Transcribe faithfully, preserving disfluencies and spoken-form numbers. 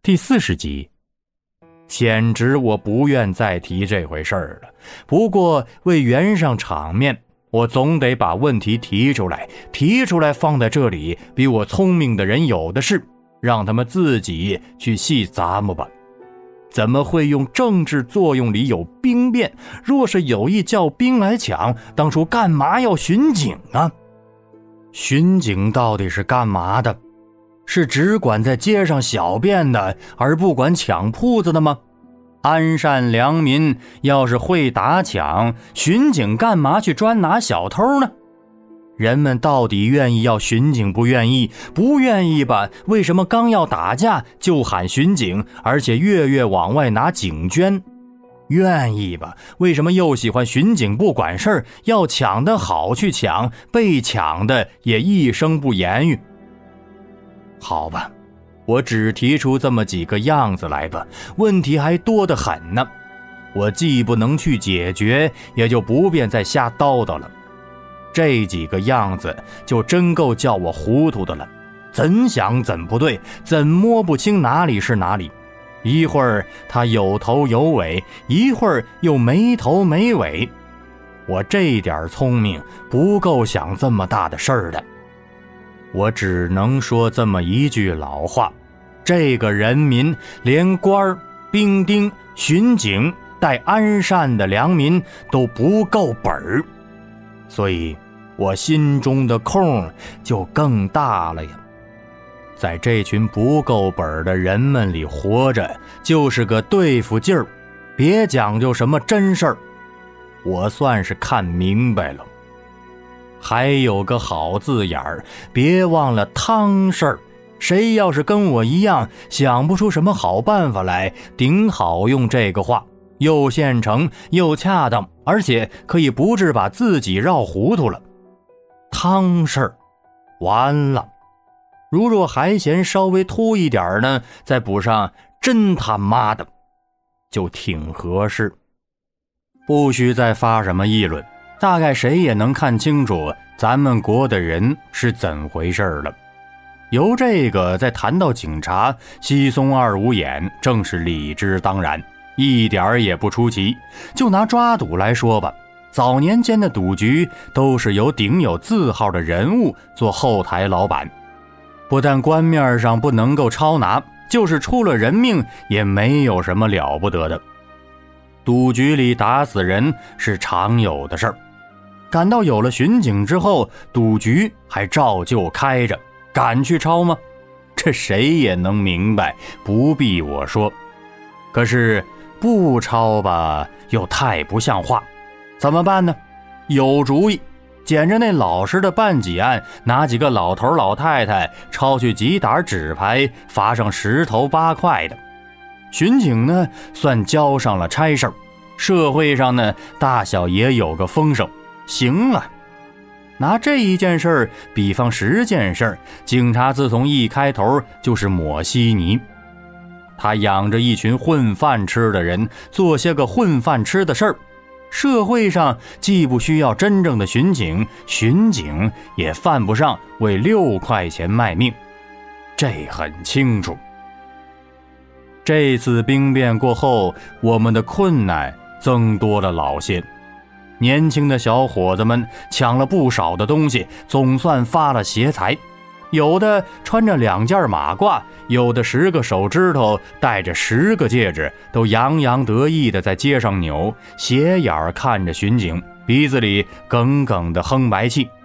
第四十集。简直我不愿再提这回事儿了，不过为圆上场面，我总得把问题提出来，提出来放在这里，比我聪明的人有的是，让他们自己去细咂摸吧。怎么会用政治作用里有兵变？若是有意叫兵来抢，当初干嘛要巡警啊？巡警到底是干嘛的？是只管在街上小便的，而不管抢铺子的吗？安善良民要是会打抢，巡警干嘛去专拿小偷呢？人们到底愿意要巡警不愿意？不愿意吧，为什么刚要打架就喊巡警，而且月月往外拿警捐？愿意吧，为什么又喜欢巡警不管事儿，要抢得好去抢，被抢的也一声不言语？好吧，我只提出这么几个样子来吧，问题还多得很呢。我既不能去解决，也就不便再瞎叨叨了。这几个样子就真够叫我糊涂的了，怎想怎不对，怎摸不清哪里是哪里。一会儿他有头有尾，一会儿又没头没尾。我这点聪明不够想这么大的事儿的。我只能说这么一句老话，这个人民连官、兵丁、巡警带安善的良民都不够本儿，所以我心中的空就更大了呀。在这群不够本儿的人们里活着，就是个对付劲儿，别讲究什么真事儿。我算是看明白了。还有个好字眼儿，别忘了汤事儿。谁要是跟我一样想不出什么好办法来，顶好用这个话，又现成又恰当，而且可以不致把自己绕糊涂了。汤事儿完了，如若还嫌稍微秃一点呢，再补上真他妈的，就挺合适。不许再发什么议论，大概谁也能看清楚咱们国的人是怎回事了。由这个再谈到警察，稀松二五眼，正是理之当然，一点也不出奇。就拿抓赌来说吧，早年间的赌局都是由顶有字号的人物做后台老板，不但官面上不能够抄拿，就是出了人命也没有什么了不得的。赌局里打死人是常有的事儿，感到有了巡警之后，赌局还照旧开着，敢去抄吗？这谁也能明白，不必我说。可是不抄吧，又太不像话，怎么办呢？有主意，捡着那老实的办几案，拿几个老头老太太抄去几打纸牌，罚上十头八块的。巡警呢，算交上了差事儿，社会上呢，大小也有个风声。行了，拿这一件事儿比方十件事儿，警察自从一开头就是抹稀泥。他养着一群混饭吃的人，做些个混饭吃的事儿。社会上既不需要真正的巡警，巡警也犯不上为六块钱卖命，这很清楚。这次兵变过后，我们的困难增多了老些。年轻的小伙子们抢了不少的东西，总算发了邪财。有的穿着两件马褂，有的十个手指头戴着十个戒指，都洋洋得意地在街上扭，斜眼看着巡警，鼻子里耿耿的哼白气。